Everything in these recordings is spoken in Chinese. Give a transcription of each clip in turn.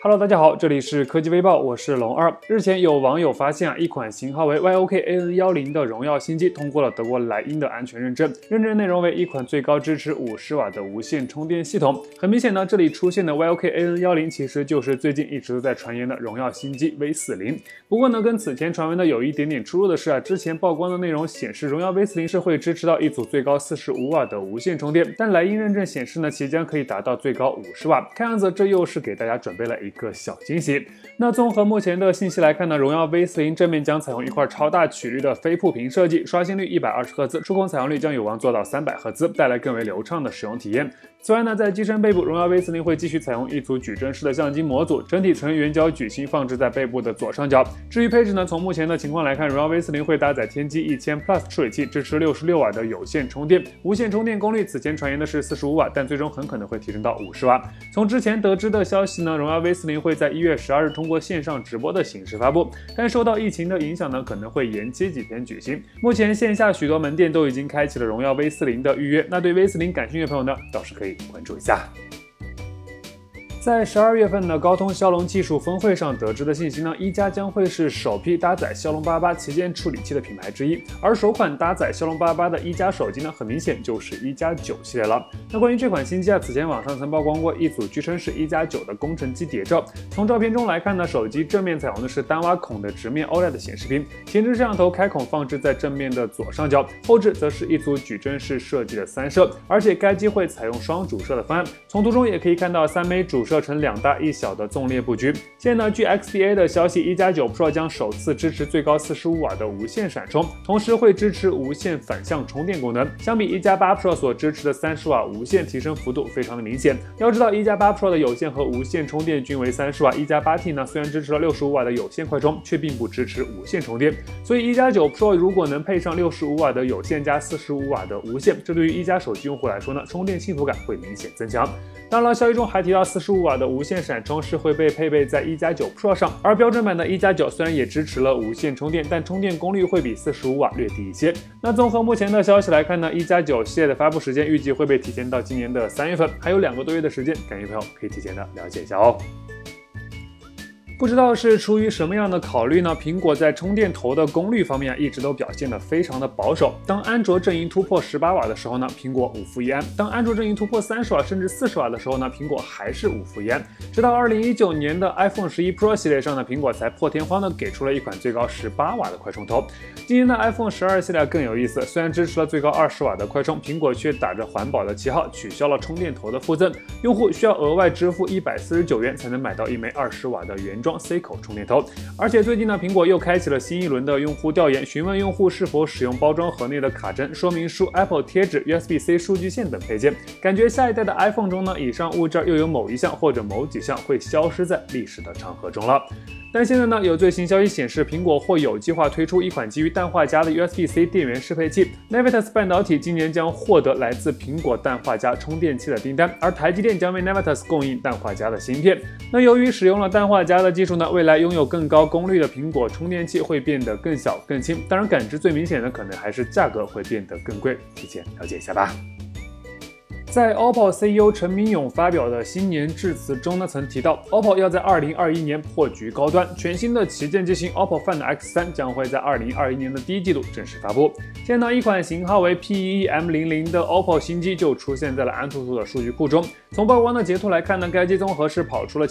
Hello， 大家好，这里是科技微报，我是龙二。日前有网友发现一款型号为 YOK-AN10的荣耀新机通过了德国莱茵的安全认证，认证内容为一款最高支持50瓦的无线充电系统。很明显呢，这里出现的 YOK-AN10其实就是最近一直都在传言的荣耀新机 V40。不过呢，跟此前传闻的有一点点出入的是之前曝光的内容显示荣耀 V40是会支持到一组最高45瓦的无线充电，但莱茵认证显示呢，其将可以达到最高50瓦。看样子这又是给大家准备了一个小惊喜。那综合目前的信息来看呢，荣耀 V40正面将采用一块超大曲率的非铺屏设计，刷新率120赫兹，触控采样率将有望做到300赫兹，带来更为流畅的使用体验。此外呢，在机身背部，荣耀 V40会继续采用一组矩阵式的相机模组，整体纯圆角矩形放置在背部的左上角。至于配置呢，从目前的情况来看，荣耀 V40会搭载天玑1000 Plus 处理器，支持66瓦的有线充电，无线充电功率此前传言的是45瓦，但最终很可能会提升到50瓦。从之前得知的消息呢，荣耀 V40会在1月12日通过线上直播的形式发布，但受到疫情的影响呢，可能会延期几天举行。目前线下许多门店都已经开启了荣耀 V40的预约，那对 V40感兴趣的朋友呢，倒是可以关注一下。在12月份的高通骁龙技术峰会上得知的信息呢，一加将会是首批搭载骁龙88旗舰处理器的品牌之一，而首款搭载骁龙88的一加手机呢，很明显就是一加9系列了。那关于这款新机此前网上曾曝光过一组据称是一加9的工程机谍照。从照片中来看呢，手机正面采用的是单挖孔的直面 OLED 显示屏，前置摄像头开孔放置在正面的左上角，后置则是一组矩阵式设计的3摄，而且该机会采用双主摄的方案。从图中也可以看到3枚主摄成2大1小的纵列布局。现在呢，据 XDA 的消息，一加9 Pro 将首次支持最高45瓦的无线闪充，同时会支持无线反向充电功能。相比一加8 Pro 所支持的30瓦无线，提升幅度非常的明显。要知道，一加8 Pro 的有线和无线充电均为30瓦，一加8T 呢虽然支持了65瓦的有线快充，却并不支持无线充电。所以一加9 Pro 如果能配上65瓦的有线加45瓦的无线，这对于一加手机用户来说呢，充电幸福感会明显增强。当然，消息中还提到45瓦的无线闪充是会被配备在一加9 Pro 上，而标准版的一加9虽然也支持了无线充电，但充电功率会比45瓦略低一些。那综合目前的消息来看呢，一加9系列的发布时间预计会被提前到今年的3月份，还有2个多月的时间，感兴趣朋友可以提前的了解一下哦。不知道是出于什么样的考虑呢？苹果在充电头的功率方面一直都表现得非常的保守。当安卓阵营突破18瓦的时候呢，苹果5伏1安；当安卓阵营突破30瓦甚至40瓦的时候呢，苹果还是5伏1安。直到2019年的 iPhone 11 Pro 系列上呢，苹果才破天荒的给出了一款最高18瓦的快充头。今年的 iPhone 12系列更有意思，虽然支持了最高20瓦的快充，苹果却打着环保的旗号取消了充电头的附赠，用户需要额外支付149元才能买到一枚20瓦的原装 C 口充电头。而且最近呢，苹果又开启了新一轮的用户调研，询问用户是否使用包装盒内的卡针、说明书、Apple 贴纸、USB-C 数据线等配件。感觉下一代的 iPhone 中呢，以上物件又有某一项或者某几项会消失在历史的长河中了。但现在呢，有最新消息显示，苹果或有计划推出一款基于氮化镓的 USB-C 电源适配器。Navitas 半导体今年将获得来自苹果氮化镓充电器的订单，而台积电将为 Navitas 供应氮化镓的芯片。那由于使用了氮化镓的技术呢，未来拥有更高功率的苹果充电器会变得更小更轻。当然，感知最明显的可能还是价格会变得更贵，提前了解一下吧。在 OPPO CEO 陈明勇发表的新年致辞中呢，曾提到 OPPO 要在2021年破局高端，全新的旗舰机型 OPPO Find X3 将会在2021年的第一季度正式发布。现在呢，一款型号为 P11M00 的 OPPO 新机就出现在了安兔兔的数据库中。从曝光的截图来看呢，该机综合是跑出了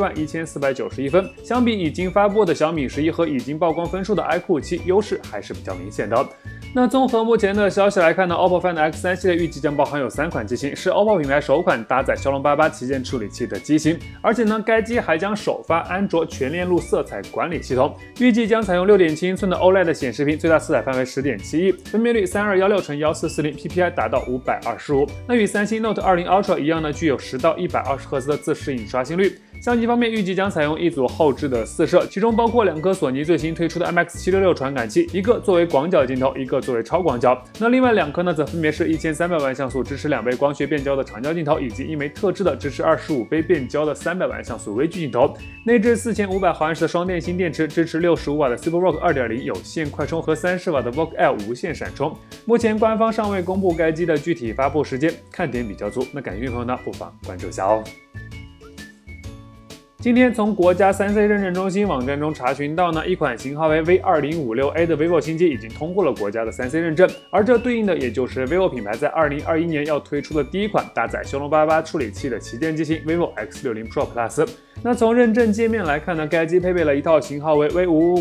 771491分，相比已经发布的小米11和已经曝光分数的 iQOO 7，优势还是比较明显的。那综合目前的消息来看呢， OPPO Find X3 系列预计将包含有3款机型，是 OPPO 品牌首款搭载骁龙88旗舰处理器的机型，而且呢，该机还将首发安卓全链路色彩管理系统，预计将采用 6.7 英寸的 OLED 显示屏，最大色彩范围 10.7亿，分辨率3216×1440，PPI 达到525。那与三星 Note 20 Ultra 一样呢，具有10到120赫兹的自适应刷新率。相机方面，预计将采用一组后置的4摄，其中包括2颗索尼最新推出的 IMX766 传感器，一个作为广角镜头，一个作为超广角。那另外2颗呢，则分别是1300万像素支持2倍光学变焦的长焦镜头，以及一枚特制的支持25倍变焦的300万像素微距镜头。内置4500毫安时的双电芯电池，支持65瓦的 SuperVOOC 2.0 有线快充和30瓦的 VOOC L 无线闪充。目前官方尚未公布该机的具体发布时间，看点比较足。那感兴趣的朋友呢，不妨关注一下哦。 今天从国家3C 认证中心网站中查询到呢，一款型号为 V2056A 的 vivo 新机已经通过了国家的3C 认证，而这对应的也就是 vivo 品牌在2021年要推出的第一款搭载骁龙88处理器的旗舰机型 vivo X60 Pro Plus。那从认证界面来看呢，该机配备了一套型号为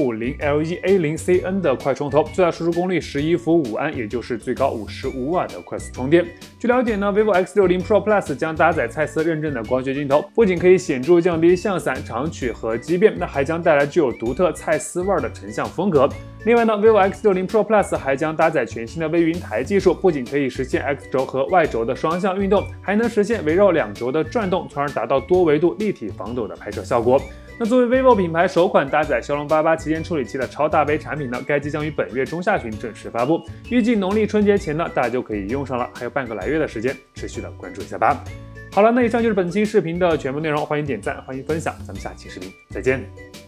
V5550LE-A0CN 的快充头，最大输出功率11伏5安，也就是最高55瓦的快速充电。据了解呢 ，vivo X60 Pro Plus 将搭载蔡司认证的光学镜头，不仅可以显著降低向散、长曲和畸变，那还将带来具有独特蔡司味的成像风格。另外呢 ，vivo X60 Pro Plus 还将搭载全新的微云台技术，不仅可以实现 X 轴和 Y 轴的双向运动，还能实现围绕2轴的转动，从而达到多维度立体防抖的拍摄效果。那作为 vivo 品牌首款搭载骁龙88旗舰处理器的超大杯产品呢，该机将于本月中下旬正式发布，预计农历春节前呢，大家就可以用上了，还有半个来月的时间，持续的关注一下吧。好了，那以上就是本期视频的全部内容，欢迎点赞，欢迎分享，咱们下期视频再见。